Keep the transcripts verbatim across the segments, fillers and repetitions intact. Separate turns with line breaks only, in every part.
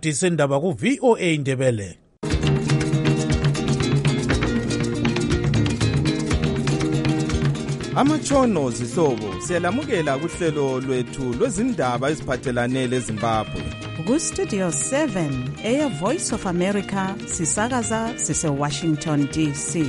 isikhathi sendaba ku-V O A Ndebele.
Amatshono zihlobo siyalamukela kuhlelo lwethu lwezindaba eziphathelane leZimbabwe.
Ku-Studio seven, Air Voice of America, sisakaza sise-Washington D C.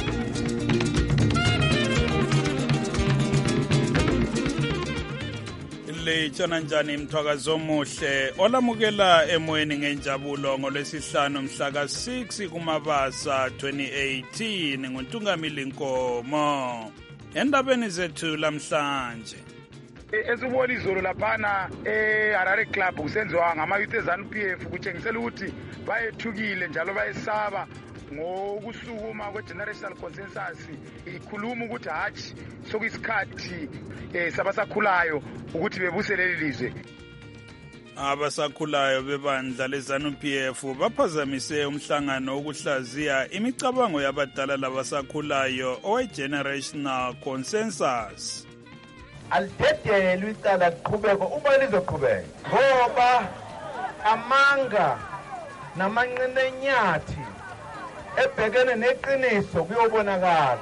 Lechana njani mthwakazo omuhle olamukela emoyeni ngenjabulo ngolwesihlanu mhla ka six kuMabasa twenty eighteen nguNtungamili Nkomo. Endabeni zethu lamhlanje
esibona izolo laphana eHarare Club kusenziwa ngama-youth eZANU P F kutshengisela ukuthi bayethukile njalo bayesaba ngokusukuma kwe-generational consensus ikhuluma ukuthi hatshi sokuyisikhathi eh sabasakhulayo ukuthi bebuse leli lizwe.
Abasakhulayo bebandla leZANU P F baphazamise umhlangano wokuhlaziya imicabango yabadala labasakhulayo owe-generational consensus.
Alidedele icala liqhubeko uma lizoqhubeka ngoba amanga namanqinenyathi ebhekene neqiniso kuyobonakala.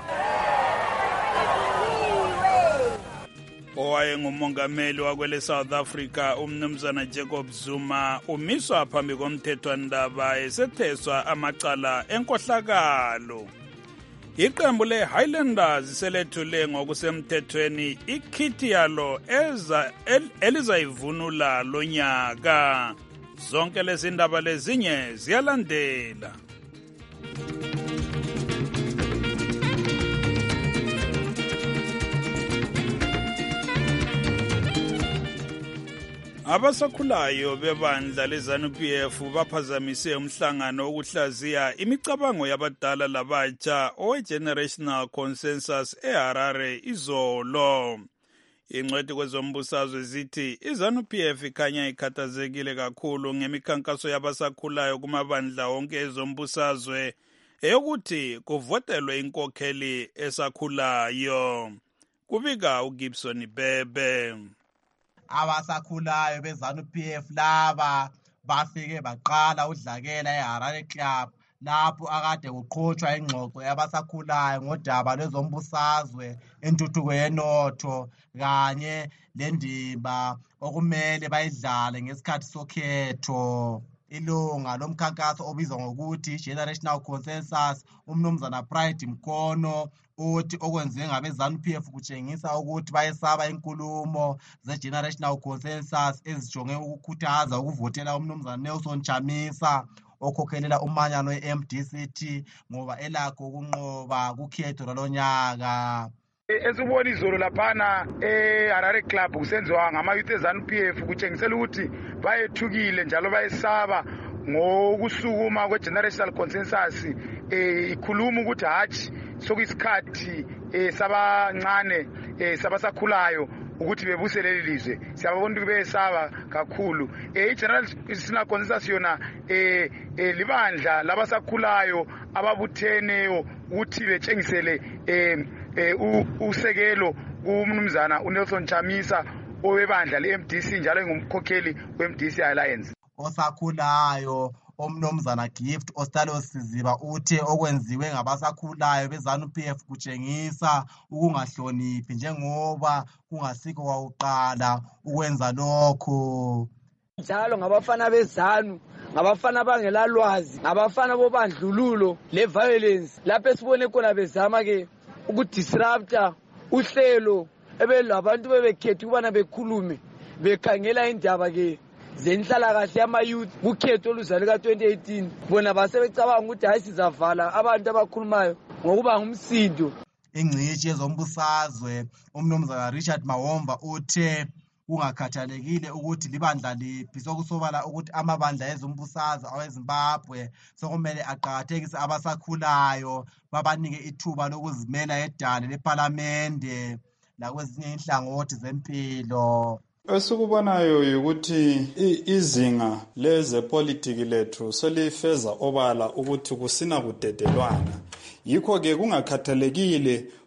Owaye ngumongameli wakwele South Africa umnumzana Jacob Zuma umiswa phambi komthethwandaba esetheswa amacala enkohlakalo. Iqembu le-Highlanders selethule ngokusemthethweni ikhithi yalo eza el, elizayivunula lonyaka. Zonke lezi ndaba lezinye ziyalandela. Abasakhulayo bebandla leZANU P F baphazamise umhlangano wokuhlaziya imicabango yabadala labatsha owe-generational consensus eHarare izolo. Ingcweti kwezombusazwe zithi iZANU P F ikhanya ikhathazekile kakhulu ngemikhankaso yabasakhulayo kumabandla wonke ezombusazwe eyokuthi kuvotelwe inkokheli esakhulayo. Kubika uGibson Bebe.
Abasakhulayo beZANU P F laba bafike baqala udlakela eHarare Club lapho akade kuqhutshwa ingxoxo yabasakhulayo ngodaba lwezombusazwe entuthuko yenotho kanye lendima okumele bayidlale ngesikhathi sokhetho. Ilunga lomkhankaso obizwa ngokuthi Generational Consensus umnumzana Pride Mkono uthi okwenziwe ngabeZANU P F kutshengisa ukuthi bayesaba inkulumo ze-Generational Consensus ezijonge ukukhuthaza ukuvotela umnumzana Nelson Chamisa okhokhelela umanyano we-M D C T ngoba elakho ukunqoba kukhetho lwalonyaka.
Esibona izolo laphana eHarare Club kusenziwa ngama-youth eZANU P F kutshengisela ukuthi bayethukile njalo bayesaba ngokusukuma kwe-generational consensus eh ikhuluma ukuthi hatshi sokuyisikhathi eh sabancane eh sabasakhulayo ukuthi bebuse leli lizwe. Siyabona ukuthi beyesaba kakhulu. Eh i-generational consensus yona eh libandla labasakhulayo ababutheneyo ukuthi betshengisele eh usekelo kumnumzana uNelson Chamisa owebandla le-M D C njalo engumkhokheli we-M D C Alliance.
Osakhulayo omnumzana Gift Ostalos Siziba uthe okwenziwe ngabasakhulayo beZANU P F kutshengisa ukungahloniphi njengoba kungasikho kwauqala ukwenza lokho.
Njalo ngabafana beZANU ngabafana bangelalwazi ngabafana bobandlululo le-violence lapho esibone khona bezama ke ukudisrupta uhlelo ebelabantu bebekhetha ukubana bekhulume bekhangela indaba ke zenhlala kahle yama-youth kukhetho oluzalo ka twenty eighteen bona basebecabanga ukuthi hayi sizavala abantu abakhulumayo ngokuba ngumsindo.
Ingcitshi yezombusazwe umnumzana Richard Mawomba uthe kungakhathalekile ukuthi libandla liphi sokusobala ukuthi amabandla ezombusazwe aweZimbabwe sokumele aqhakathekise abasakhulayo babanike ithuba lokuzimela edale leParliamente lakwezinye inhlangothi zempilo.
Esikubonayo ukuthi izinga lezepolitiki lethu selifeza obala ukuthi kusina kudedelwana. Yikho ke kungakhathalekile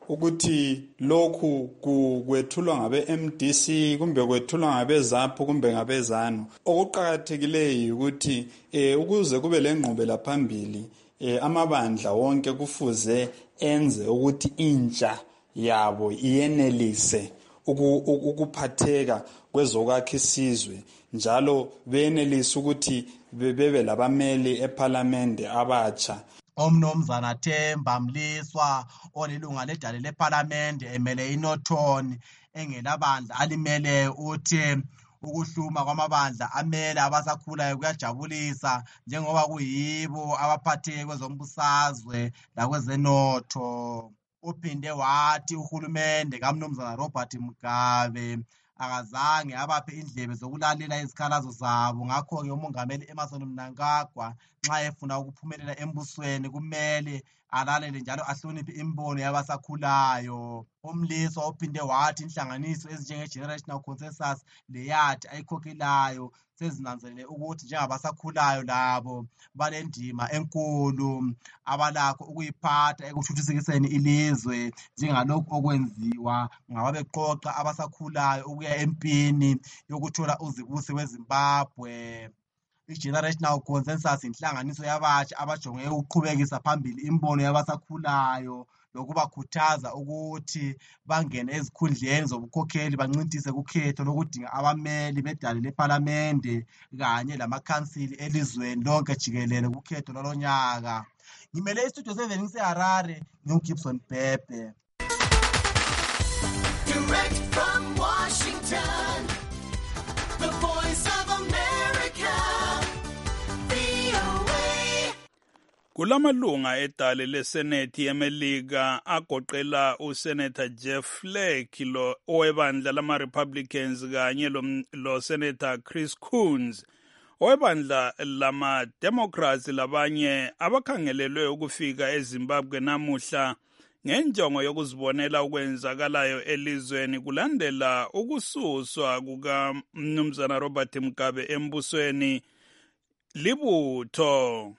ukuthi lokhu kwethulwa ngabe M D C kumbe kwethulwa ngabe ZAPU kumbe ngabe ZANU. Okuqakathekileyo ukuthi eh ukuze kube lenqubela phambili eh amabandla wonke kufuze enze ukuthi intsha yabo iyenelise ukuphatheka kwezokwakha isizwe njalo benelise ukuthi bebe labameli eParliament abatsha.
Omnomzana Themba Mliswa olilunga ledale leParliament emele iNorthern engelabandla alimele uthi ukuhluma kwamabandla amele abasakhulayo kuyajabulisa njengoba kuyibo abaphatheke kwezombusazwe lakwezenotho. Uphinde wathi uhulumende kaMnumzana Robert Mugabe akazange abaphe indlebe zokulalela izikhalazo zabo. Ngakho-ke umongameli Emmerson Mnangagwa nxa efuna ukuphumelela embusweni kumele alalele njalo ahloniphe imbono yabasakhulayo. Umliswa uphinde wathi inhlanganiso ezinjenge-Generational Consensus leyathi ayikhokhelayo sezinanzelele ukuthi njengabasakhulayo labo balendima enkulu abalakho ukuyiphatha ekuthuthusikiseni ilizwe njengalokhu okwenziwa ngababeqoqa abasakhulayo ukuya empini yokuthola uzibusi weZimbabwe. I-Generational Consensus inhlanganiso yabatsha abajonge ukuqhubekisa phambili imbono yabasakhulayo lokubakhuthaza ukuthi bangene ezikhundleni zobukhokheli bancintise kukhetho lokudinga abameli bedale leParliament kanye lamakhansili elizweni lonke jikelele kukhetho lolonyaka. Ngimele istudio seven ngiseHarare ngiuGibson Bhebhe.
Direct from Washington, the voice of America, V O A.
Kulamalunga edale leSenate yeMelika agoqela uSenator Jeff Flake lo owebandla lama-Republicans kanye lo, lo Senator Chris Coons owebandla lama-Democrats labanye abakhangelelwe ukufika eZimbabwe namuhla ngenjongo yokuzibonela ukwenzakalayo elizweni kulandela ukususwa kukaMnumzana Robert Mugabe embusweni libutho.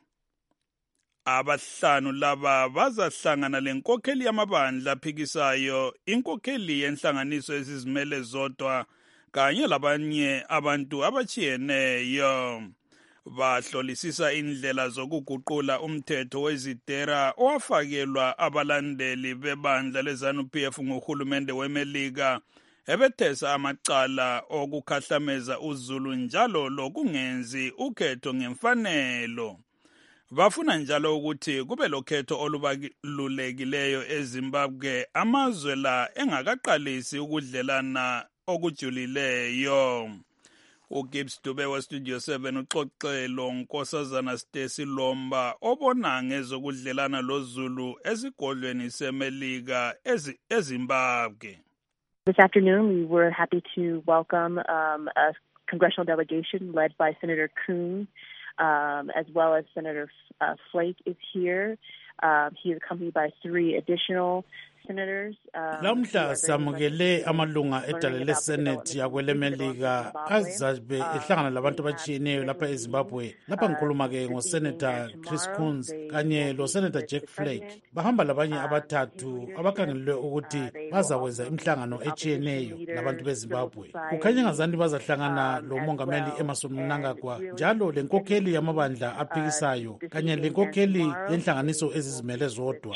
Abahlanu laba bazahlangana lenkokheli yamabandla aphikisayo, inkokheli yenhlanganiso ezizimele zodwa kanye labanye abantu abachiyeneyo. Bahlolisisa indlela zokuguqula umthetho wezidera owafakelwa abalandeli bebandla leZANU-P F ngohulumende weMelika ebethesa amacala okukhahlameza uZulu njalo lokungenzi ukhetho ngemfanelo. Bafuna njalo ukuthi kube lokhetho olubalulekileyo eZimbabwe amazwe la engakaqalisi ukudlelana okujulileyo. uGibbs Dube wa Studio seven uxoxelo Nkosazana Stacy Lomba obona ngezokudlelana loZulu esigodlweni seMelika eZimbabwe.
This afternoon we were happy to welcome um, a congressional delegation led by Senator Coons. Um, as well as Senator uh, Flake is here. Uh, he is accompanied by three additional senators.
Lamhla samukele amalunga edale leSenate yakwelemelika azabe ehlangana labantu abatshiyeneyo lapha eZimbabwe. Lapha ngikhuluma ke ngoSenator Chris Coons kanye loSenator Jack Flake. Bahamba labanye abathathu abakhangelelwe ukuthi bazakwenza imihlangano etshiyeneyo labantu beZimbabwe. Kukhanya ngazanti bazahlangana lomongameli Emmerson Mnangagwa njalo lenkokheli yamabandla aphikisayo kanye lenkokheli yenhlanganiso ezizimele zodwa.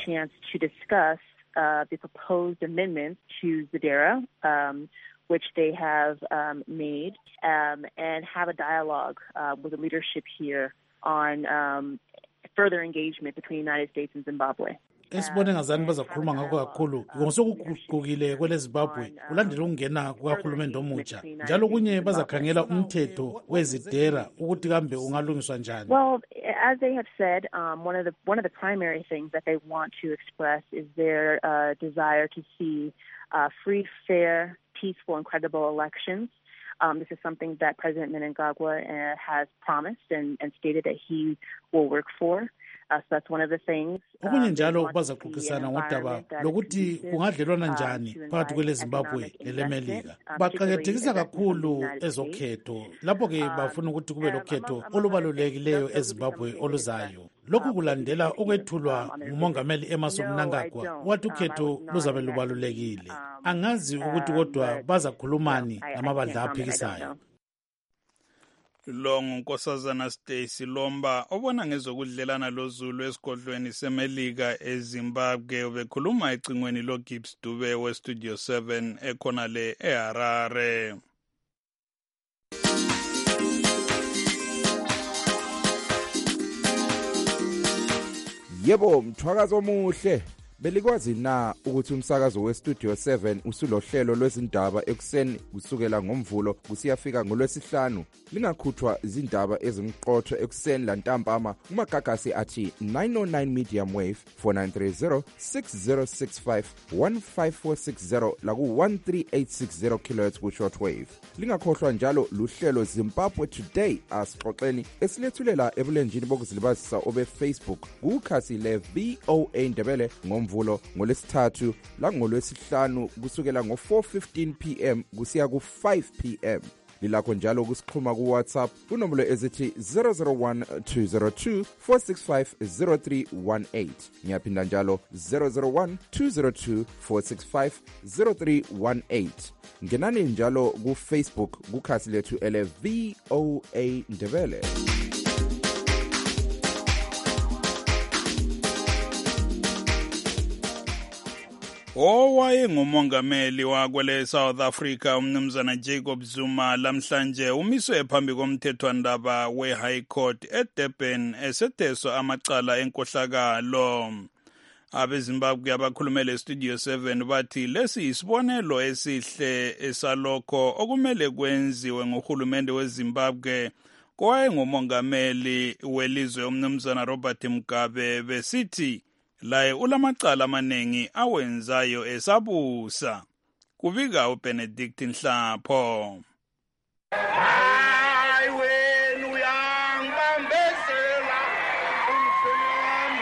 Uh, the proposed amendments to Zadera, um, which they have um, made, um, and have a dialogue uh, with the leadership here on um, further engagement between the United States and Zimbabwe.
Esibone ngazani bazakhuluma ngakho kakhulu ngosokuguqukile kweleZimbabwe kulandela ukungena kukahulumende omutsha njalo kunye bazakhangela umthetho wezidera ukuthi kambe ungalungiswa njani.
Well, as they have said, um, one of the one of the primary things that they want to express is their uh, desire to see uh, free, fair, peaceful, and credible elections. Um, this is something that President Mnangagwa uh, has promised and, and stated that he will work for. Uh, so that's one of the things.
Okunye njalo bazaxoxisana ngodaba lokuthi kungadlelwana njani phakathi kweleZimbabwe lelemelika. Baqakathekisa kakhulu ezokhetho. Lapho ke bafuna ukuthi kube lokhetho olubalulekileyo eZimbabwe oluzayo. lokhu kulandela ukwethulwa ngumongameli Emmerson Mnangagwa wathi ukhetho luzabe lubalulekile. Angazi ukuthi kodwa bazakhulumani namabandla aphikisayo.
Lo ngunkosazana Stacy Lomba obona ngezokudlelana loZulu esigodlweni seMelika eZimbabwe bekhuluma ecingweni lo Gibbs Dube we Studio seven ekhona le eHarare.
Yebo, mthwakazo omuhle. Belikwazi na ukuthi umsakazo weStudio seven usulohlelo lwezindaba ekuseni kusukela ngomvulo kusiyafika ngolwesihlanu. Lingakhuthwa izindaba ezimqotho ekuseni lantambama kumagagasi athi nine oh nine medium wave four nine three zero six zero six five one five four six zero laku one three eight six zero kilohertz ku shortwave. Lingakhohlwa njalo luhlelo Zimbabwe Today asixoxeni esilethulela ebulenjini bokuzilibazisa obe Facebook kukhasi le V O A Ndebele ngomvulo ngolesithathu la ngolwesihlanu kusukela ngo four fifteen p m kusiya ku five p m. Lilakho njalo kusixhuma ku WhatsApp kunombolo ezithi zero zero one two zero two four six five zero three one eight. Ngiyaphinda njalo zero zero one two zero two four six five zero three one eight. Ngenani njalo ku Facebook kukhasi lethu ele V O A Ndebele.
Owaye ngumongameli wakwele South Africa umnumzana Jacob Zuma lamhlanje umiswe phambi komthethwandaba we-High Court eDurban esetheswa amacala enkohlakalo. Abezimbabwe abakhulumele Studio seven bathi lesi isibonelo esihle esalokho okumele kwenziwe ngohulumende weZimbabwe kwaye ngumongameli welizwe umnumzana Robert Mugabe besithi laye ulamacala amanengi awenzayo esabusa. Kubika uBenedict Nhlapho.
Hayi wena uyangibambezela umshenami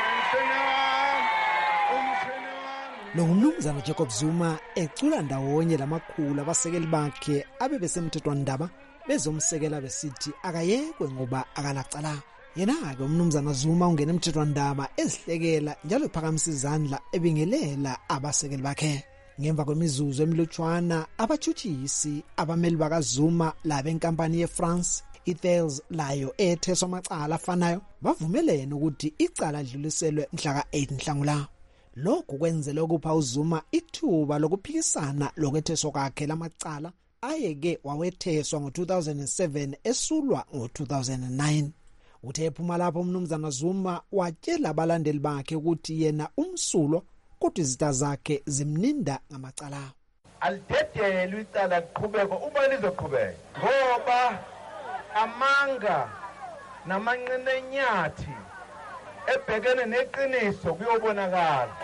umshenami.
Lo ngumnumzana Jacob Zuma ecula ndawonye lamakhulu abasekeli bakhe abe besemthethwandaba bezomsekela besithi akayekwe ngoba akalacala. Yena-ke umnumzana Zuma ungena emthethwandaba ezihlekela njalo ephakamisa izandla ebingelela abasekeli bakhe. Ngemva kwemizuzu emilutshwana abathutshisi abameli bakaZuma labenkampani yeFrance iThales layo etheswa amacala afanayo bavumelene ukuthi icala lidluliselwe mhla ka eight Nhlangula. Lokhu kwenzela ukupha uZuma ithuba lokuphikisana lokwetheswa kwakhe lamacala ayeke wawetheswa ngo two thousand seven esulwa ngo two thousand nine. Uthe ephuma lapho umnumzana Zuma watshela abalandeli bakhe ukuthi yena umsulo kodwa izitha zakhe zimninda ngamacala.
Alithethele icala liqhubeka uma lizoqhubeka ngoba amanga namanqenenyathi ebhekene neqiniso kuyobonakala.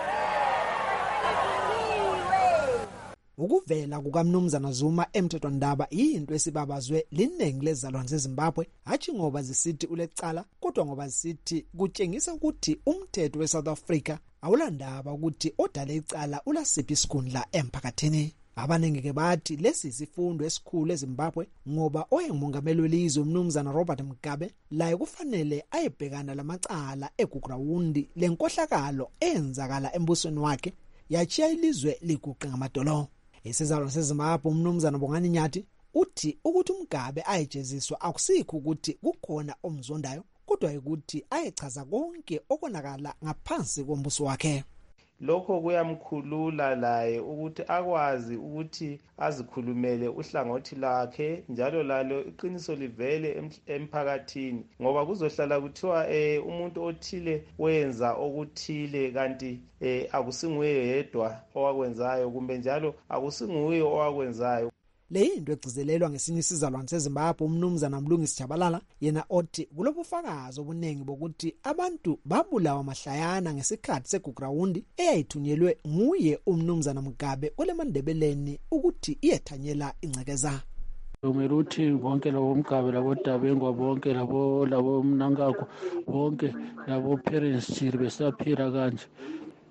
Ukuvela kukamnumzana Zuma emthethwandaba yinto esibabazwe linengi lezalwane zeZimbabwe hathi ngoba zisithi ulecala kodwa ngoba zisithi kutshengisa ukuthi umthetho weSouth Africa awulandaba ukuthi odale icala ulasiphi isikhundla emphakathini. Abaningi ke bathi lesi isifundo esikhulu eZimbabwe ngoba oyengumongameli welizwe umnumzana Robert Mugabe laye kufanele ayebhekana lamacala egugrawundi lenkohlakalo enzakala embusweni wakhe yachiya ilizwe liguqe ngamadolo. Isizalwane seZimbabwe umnumzana Bongani Nyathi uthi ukuthi uMgabe ayejeziswa akusikho ukuthi kukhona omzondayo kodwa ukuthi ayechaza konke okonakala ngaphansi kombuso wakhe.
Lokho kuyamkhulula laye ukuthi akwazi ukuthi azikhulumele uhlangothi lakhe njalo lalo iqiniso livele emphakathini ngoba kuzohlala kuthiwa eh umuntu othile wenza okuthile kanti eh akusinguye yedwa owakwenzayo kumbe njalo akusinguye owakwenzayo.
Le into egcizelelwa ngesinye isizalwane seZimbabwe umnumzana Mlungisi Jabalala yena othi kulobufakazi obuningi bokuthi abantu babulawa mahlayana ngesikhathi segugrawundi eyayithunyelwe nguye umnumzana Mugabe oleMandebeleni ukuthi iyethanyela incekeza.
Kumele uthi bonke labo Mugabe labo Dabengwa bonke labo labo Mnangagwa bonke labo parents jiri besaphila kanje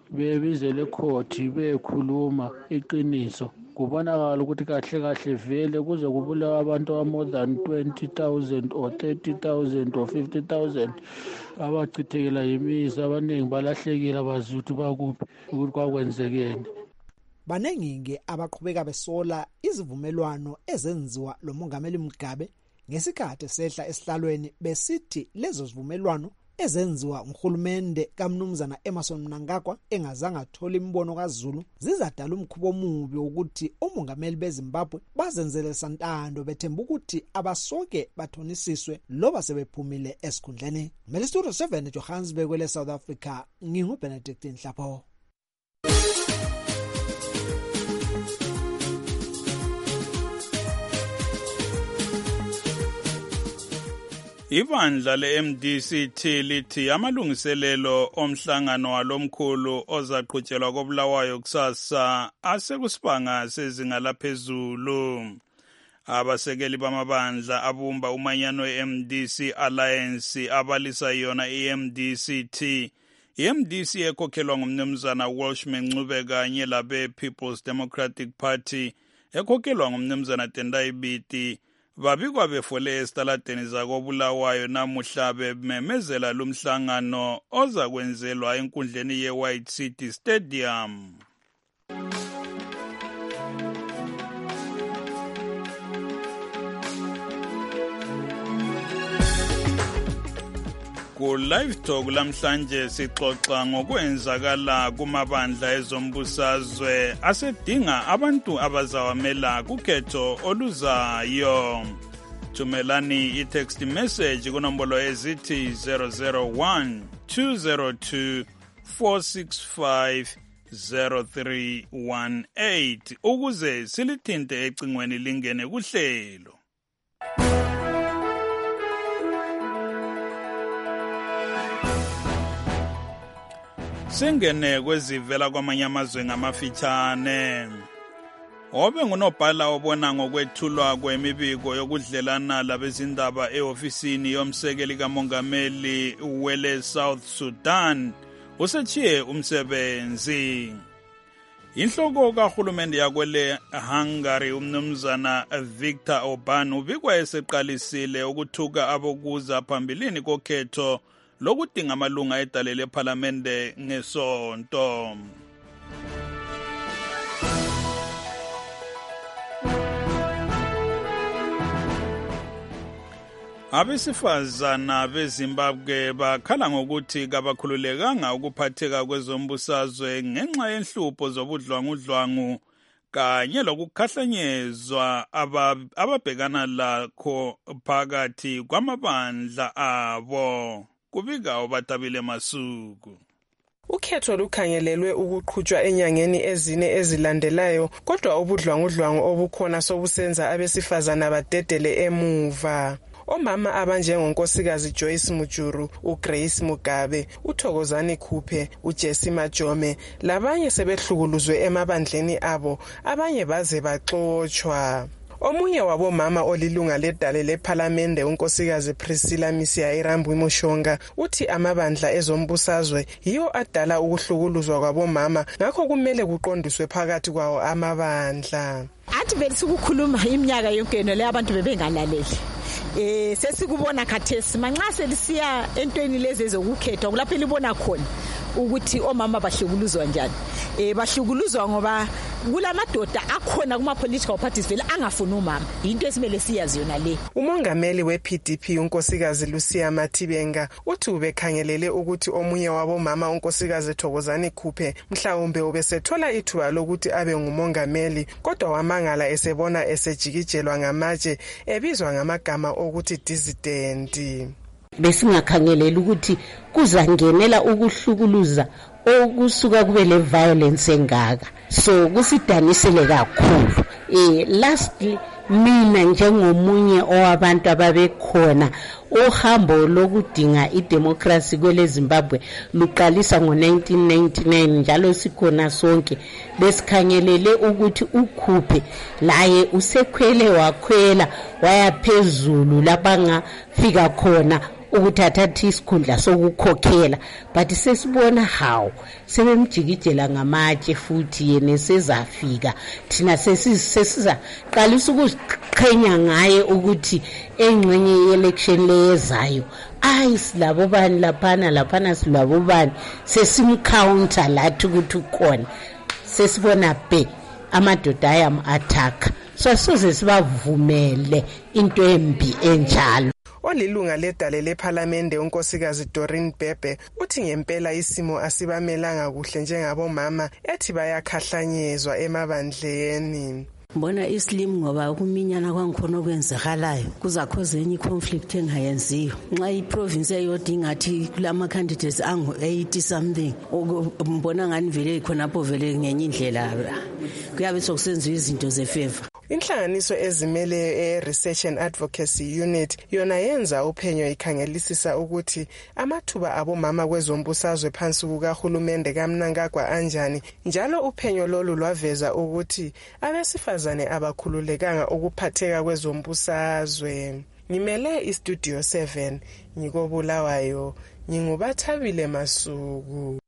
bebizele court bekhuluma iqiniso kubonakala ukuthi kahle kahle vele kuze kubulawa abantu aba more than twenty thousand or thirty thousand or fifty thousand abachithekela yimizi abaningi balahlekile abazi ukuthi bakuphi ukuthi kwakwenzekeni.
Baningi abaqhubeka besola izivumelwano ezenziwa lo mongameli Mugabe ngesikhathi sehla esihlalweni besithi lezo zivumelwano ezenziwa nguhulumende kaMnumzana Emmerson Mnangagwa engazange athola imbono kaZulu zizadala umkhubo omubi ukuthi umongameli beZimbabwe bazenzele santando bethemba ukuthi abasoke bathonisiswe loba sebephumile esikhundleni. Melistudio seven Johannesburg kwele South Africa, ngingu Benedict Nhlapho.
Ibandla le-M D C T lithi amalungiselelo omhlangano walomkhulu ozaqhutshelwa koBulawayo kusasa asekusibanga sezinga laphezulu. Abasekeli bamabandla abumba umanyano we-M D C Alliance abalisa yona i-M D C T. I-M D C ekhokhelwa ngumnumzana Welshman Ncube kanye labe People's Democratic Party ekhokhelwa ngumnumzana Tendai Biti babikwa befole esitaladeni zakoBulawayo namuhla bememezela lumhlangano oza kwenzelwa enkundleni ye-White City Stadium. Ku live talk lamhlanje sixoxa ngokwenzakala kumabandla ezombusazwe asedinga abantu abazawamela kukhetho oluzayo. Thumelani i-text message kunombolo ezithi zero zero one two zero two four six five zero three one eight ukuze silithinte ecingweni lingene kuhlelo. Singene kwezivela kwamanye amazwe ngamafitshane. Obe ngunobhala obona ngokwethulwa kwemibiko yokudlelana labezindaba eofisini yomsekeli kamongameli wele South Sudan usechiye umsebenzi. Inhloko kahulumende yakwele Hungary umnumzana Viktor Orban ubikwa eseqalisile ukuthuka abokuza phambilini kokhetho lokudinga amalunga edale lephalamende ngesonto. Abesifazana beZimbabwe bakhala ngokuthi kabakhululekanga ukuphatheka kwezombusazwe ngenxa yenhlupho zobudlwangudlwangu kanye lokukhahlanyezwa ababhekana lakho phakathi kwamabandla abo. Kubika uBatabile Masuku.
Ukhetho lukhangelelwe ukuqhutshwa enyangeni ezine ezilandelayo kodwa ubudlwangudlwangu obukhona sobusenza abesifazana badedele emuva. Omama abanjengonkosikazi Joyce Mujuru, uGrace Mugabe, uThokozani Khuphe, uJesse Majome labanye sebehlukuluzwe emabandleni abo, abanye baze baxoxwa. Omunye wabomama olilunga ledale lephalamende unkosikazi Priscilla Misia Irambu Mushonga uthi amabandla ezombusazwe yiwo adala ukuhlukuluzwa kwabomama ngakho kumele kuqondiswe phakathi kwawo amabandla.
Athi belisukukhuluma iminyaka yonke le abantu bebengalaleli. Eh sesikubona khathesi manxa selisiya entweni lezi ezokukhetha kulapho libona khona ukuthi omama bahlukuluzwa njani. Eh bahlukuluzwa ngoba kulamadoda akhona kuma political parties vele angafuni umama. Into esimele siyazi yona le.
Umongameli weP D P unkosikazi Lucia Matibenga uthi ubekhangelele ukuthi omunye wabomama unkosikazi Thokozani Khuphe mhlawumbe ubesethola ithuba lokuthi abe ngumongameli kodwa wamangala esebona esejikijelwa ngamatshe ebizwa ngamagama ukuthi dissident.
Besingakhangelela ukuthi kuzangenela ukuhlukuluza okusuka kube le violence engaka, so kusidanisele kakhulu. Eh lastly mina njengomunye owabantu ababekhona uhambo lokudinga idemocracy kwele Zimbabwe luqalisa ngo nineteen ninety-nine njalo sikhona sonke besikhangelele ukuthi ukhuphe laye usekhwele wakhwela wayaphezulu lapha ngafika khona ukuthi athathe isikhundla sokukhokhela, but sesibona how sebemjikijela ngamatshe futhi yena sezafika. Thina sesiza qalisa ukuziqhenya ngaye ukuthi engxenye ye-election leyezayo ayi silabo bani laphana laphana silabo bani sesimcounter lathi ukuthi ukhona, sesibona be amadoda ayam attack. So soze sibavumele into embi enjalo.
Olilunga ledale lephalamende unkosikazi Doreen Bebe uthi ngempela isimo asibamelanga kuhle njengabomama ethi bayakhahlanyezwa emabandleni.
Mbona islim ngoba ukuminyana kwangikhona okwenzakalayo kuzakhoze enye conflict engayenziyo nxa iprovince eyodinga athi kulama candidates angu eighty something mbona ngani vele khonapho vele ngenye indlela kuyabe sokusenziwa izinto zefavor.
Inhlanganiso ezimele e-Research and Advocacy Unit yona yenza uphenyo ikhangelisisa ukuthi amathuba abomama kwezombusazwe phansi kukahulumende kaMnangagwa anjani, njalo uphenyo lolu lwaveza ukuthi abesifazane abakhululekanga ukuphatheka kwezombusazwe. Ngimele iStudio seven ngikobulawayo, ngingubathabile Masuku.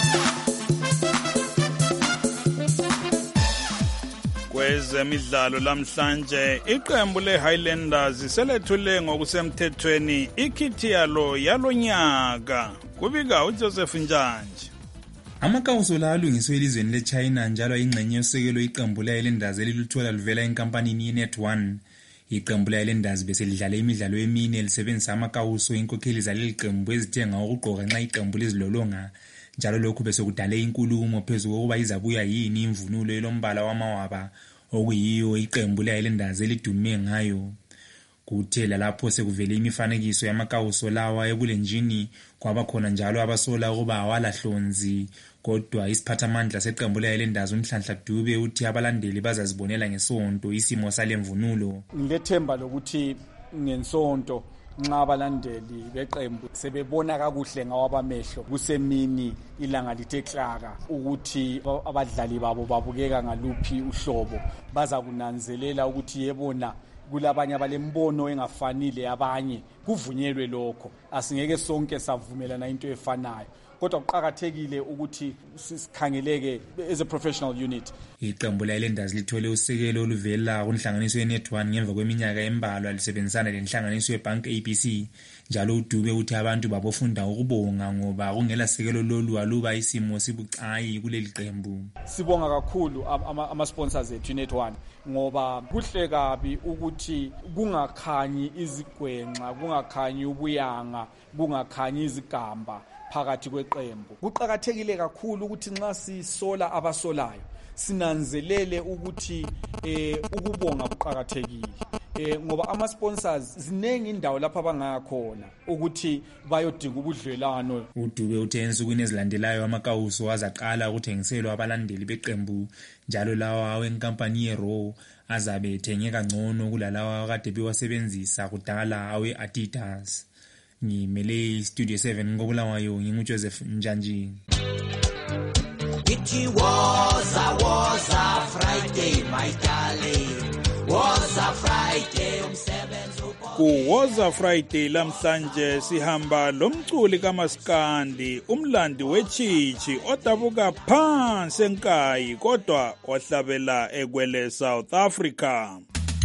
Kwezemidlalo lamhlanje iqembu leHighlanders selethule ngokusemthethweni ikhithi yalo yalonyaka. Kubika uJoseph Njanje.
Amakawuso la alungiswe elizweni leChina njalo ingxenye yosekelo iqembu leHighlanders eliluthola luvela enkampanini yeNet one. Iqembu leHighlanders beselidlala imidlalo emine lisebenzisa amakawuso inkokheli zaleli qembu ezithenga ukugqoka nxa iqembu lezilolonga. Njalo lokhu besekudale inkulumo phezulu kokuba izabuya yini imvunulo elombala wamawaba okuyiyo iqembu leHighlanders elidume ngayo. Kuthela lapho sekuvele imifanekiso yamakawuso lawa ebulenjini kwaba khona njalo abasola ukuba awalahlonzi, kodwa isiphathamandla seqembu leHighlanders uMhlanhla Dube uthi abalandeli bazazibonela ngesonto isimo salemvunulo.
Ngilethemba lokuthi ngensonto nxa abalandeli beqembu sebebona kakuhle ngawabamehlo kusemini ilanga lithe klaka ukuthi abadlali babo babukeka ngaluphi uhlobo, baza kunanzelela ukuthi yebona kulabanye abalembono engafanile abanye, kuvunyelwe lokho. Asingeke sonke savumelana into efanayo, kodwa kuqhakathekile ukuthi sikhangeleke as a professional unit.
Iqembu leHighlanders lithole usekelo oluvela kunhlanganiso yeNet one ngemva kweminyaka embalwa lisebenzisana lenhlanganiso yeBank A B C. Njalo uDube uthi abantu babofunda ukubonga ngoba kungela sekelo lolu aluba isimo sibucayi kuleli qembu.
Sibonga kakhulu ama sponsors ethu Net one ngoba kuhle kabi ukuthi kungakhanyi izigwenxa, kungakhanyi ubuyanga, kungakhanyi izigamba phakathi kweqembu. Kuqhakathekile kakhulu ukuthi nxa sisola abasolayo sinanzelele ukuthi eh ukubonga kuqhakathekile. Eh ngoba ama sponsors zinengi indawo lapha bangakhona ukuthi bayodinga ubudlelano.
uDube uthe ensukwini ezilandelayo amakawuso azaqala ukuthengiselwa abalandeli beqembu, njalo lawa wenkampani yeRaw azabe ethengeka ngcono kulalawa kade bewasebenzisa kudala awe Adidas. Ngimele Studio seven ngobulawayo nginguJoseph Njanji.
It was a was a Friday, my darling. Was a Friday umsebenzi
Ku was a Friday lamhlanje sihamba lomculi kaMaskandi, umlandi wechichi odabuka phansi enkayi kodwa ohlabela ekwele South Africa.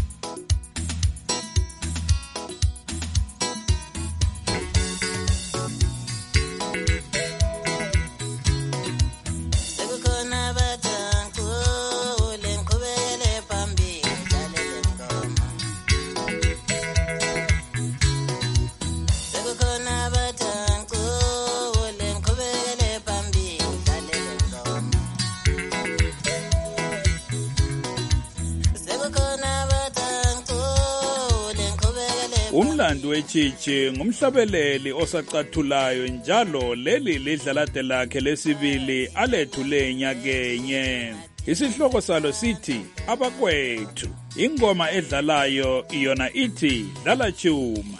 Umlandi wechichi ngumhlabeleli osacathulayo njalo leli lidlalade lakhe lesibili alethule enyakenye. Isihloko salo sithi abakwethu. Ingoma edlalayo iyona ithi dlala chuma.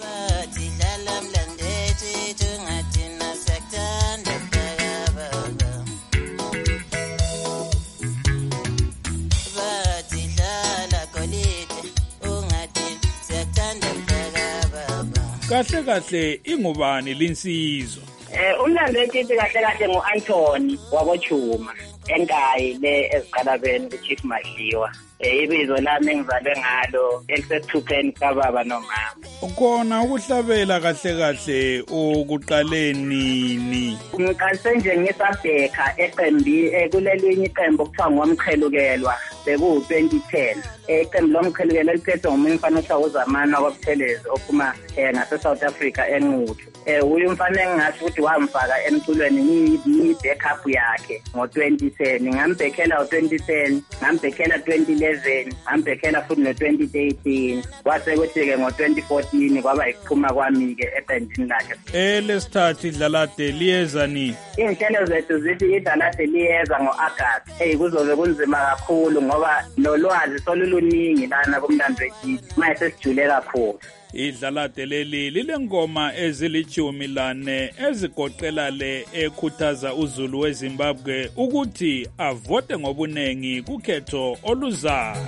kahle kahle ingubani linsizwa?
Eh umlando wethu kahle kahle ngo-Anthony wabochuma enkayi le eziqalabeni kuChief Madliwa. Eh ibizo lami engizalwe ngalo elisethupeni kababa nomama.
Ukona ukuhlabela kahle kahle ukuqaleni ni?
Ngiqalise nje ngisabheka eqembi kulelinye iqembu okuthiwa ngomqhelukelwa beku twenty ten. Eqembu lomqhelukelwa liphethwe ngumuntu mfana uShawuzamana kwaButhelezi ophuma ngase South Africa enquthu. Eh uyu mfana engathi ukuthi wamfaka emculweni ni backup yakhe ngo twenty ten. Ngambhekela ngo twenty ten, ngambhekela twenty eleven, ngambhekela futhi no twenty thirteen. Kwase kuthi ke ngo twenty fourteen kwaba ikuphuma kwami ke eqendini lakhe.
Elesithathu idlalade liyeza ni?
Inhlelo zethu zithi idlalade liyeza ngo-August. Hey kuzobe kunzima kakhulu ngoba nolwazi soluluningi lana kumlando wethu. Manje sesijule kakhulu.
Idlalade leli lilengoma ezilichumi lane ezigoqela le ekhuthaza uZulu weZimbabwe ukuthi avote ngobunengi kukhetho oluzayo.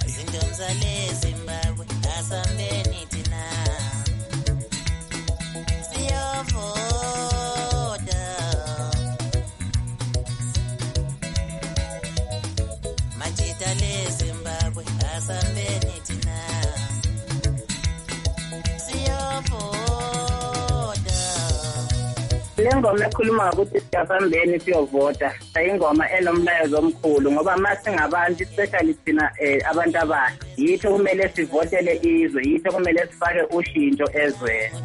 Lengoma ekhuluma ukuthi siyasambeni siyovota ayingoma enomlayezo omkhulu ngoba mase ngabantu especially thina abantu abasha yitho kumele sivotele izwe yitho kumele sifake ushintsho ezweni.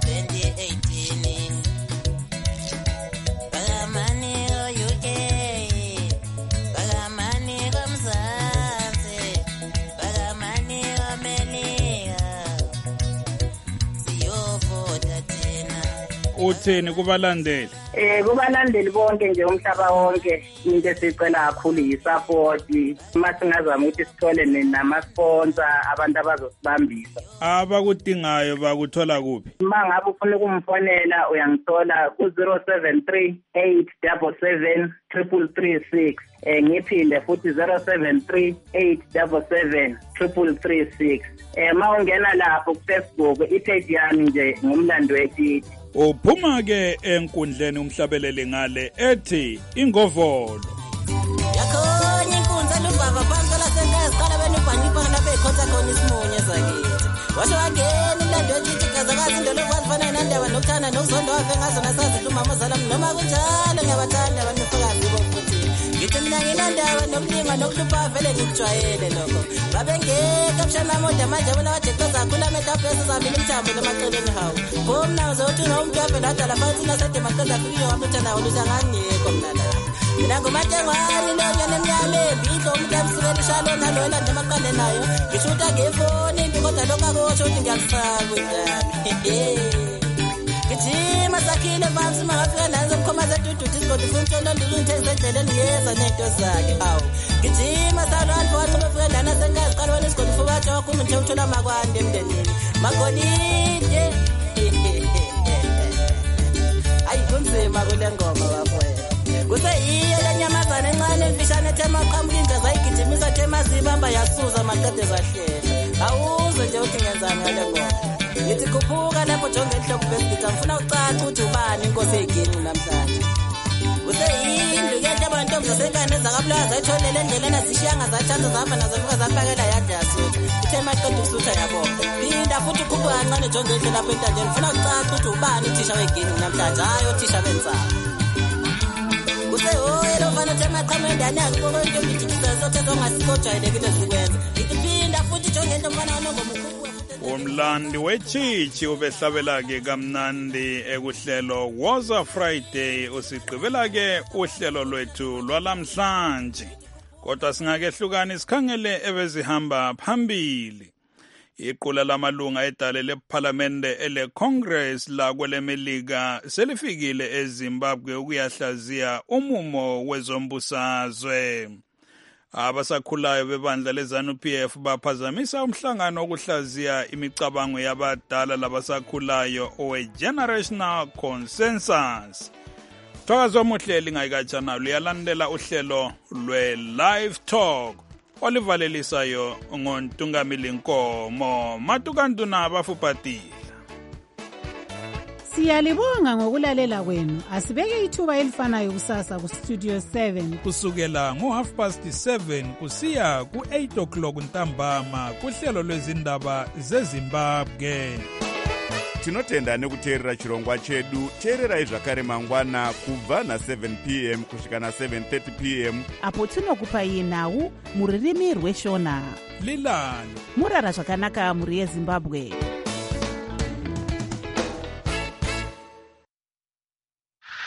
Utheni kubalandeli?
Eh kubalandeli bonke nje umhlaba wonke into esicela kakhulu yisupport. Masingazama ukuthi sithole nama sponsor abantu abazosibambisa.
Abakudingayo bakuthola kuphi?
Mangabe ufuna ukumfonela uyangithola ku zero seven three eight seven seven three three six. Eh ngiphinde futhi zero seven three eight seven seven three three six. Eh mawungena lapho ku Facebook ipage yami nje ngumlando wethu.
Uphuma ke enkundleni umhlabelele ngale ethi ingovolo.
Yakhona inkunzi lubaba phansi lasengazi qala benu banipa lapha ekhotha khona isimunye zakithi. Washo ageni lando ethi gazakazi indolo kwazifana nandaba nokuthanda nokuzonda wafe ngazo nasazi umama zala noma kunjalo ngiyabathanda abanifakazi bokuthi ngithi mina nginandaba nokulinga nokuhlupha vele ngikujwayele lokho. Babengeka bushana moda manje bona wajeqoza khula meta pesa zamini umthambo lemaceleni hawo. Bomna uzothi nomuntu avela dala phansi nasede maqeda kuyo wamuthana oluza ngangekho mina la. Mina ngomatengwani lo neminyame bidlo umuntu emsukela ishalo nalo lande maqale nayo. Ngishuta ngefoni kodwa lokho akusho ukuthi ngiyakufaka wena. Gijima sakhile phansi mangafika nanzo mkhomaza dudu discord funtsholo ndiluntheze endleleni yeza nento zakhe. Awu gijima salwantu waqobe fika lana sengazi qala wena isigodi fubatha wakho umuntu uthola makwande emndenini. Magonide. Ayi kunzima kule ngoma bafowethu. Kuseyiyo lenyamazana encane emfishane thema qhamuka indaza ayigijimisa thema zibamba yasuza maqede zahlela. Awuzwe nje uthi ngenzani ngale ngoma. Ngithi khuphuka lapho jonge enhloko bese ngifuna ucaca ukuthi ubani inkosi egeni namhlanje. Useyindlu ke abantu omzosengane zakabulaza ayitholele endleleni azishiyanga zathanda zahamba nazo fika zaphakela yade yasutha. Uthe maqeda ukusutha yabo. Phinda futhi khuphuka kancane jonge endleleni lapho entandeni ngifuna ucaca ukuthi ubani uthisha wegeni namhlanje hayi uthisha benzani. Usehoye lo mfana thema qhamendane akukho into ngithikisa sothe ongasikojayelekile zikwenza. Ngiphinda futhi jonge into mfana onongomkhulu.
Umlandi wechichi ubehlabela ke kamnandi ekuhlelo Woza Friday usigqibela ke uhlelo lwethu lwalamhlanje. Kodwa singakehlukani isikhangele ebezihamba phambili. Iqula lamalunga edale leParliamente ele Congress la kwelemelika selifikile eZimbabwe ukuyahlaziya umumo wezombusazwe. Abasakhulayo bebandla leZANU-P F baphazamisa umhlangano wokuhlaziya imicabango yabadala labasakhulayo owe-Generational Consensus. Thokoza omuhle ngayikatshana luyalandela uhlelo lwe-Live Talk olivalelisayo ngontungamili Nkomo Matukantuna abafuphatile.
Siyalibonga ngokulalela kwenu. Asibeke ithuba elifanayo kusasa ku Studio seven
kusukela ngo half past seven kusiya ku eight o'clock ntambama kuhlelo lwezindaba zeZimbabwe.
Tinotenda nekuteerera chirongwa chedu. Teererai zvakare mangwana kubva na seven p m kusvika na seven thirty p m
apo tinokupai nhau muririmi rweshona.
Lilani
murara zvakanaka muri yeZimbabwe.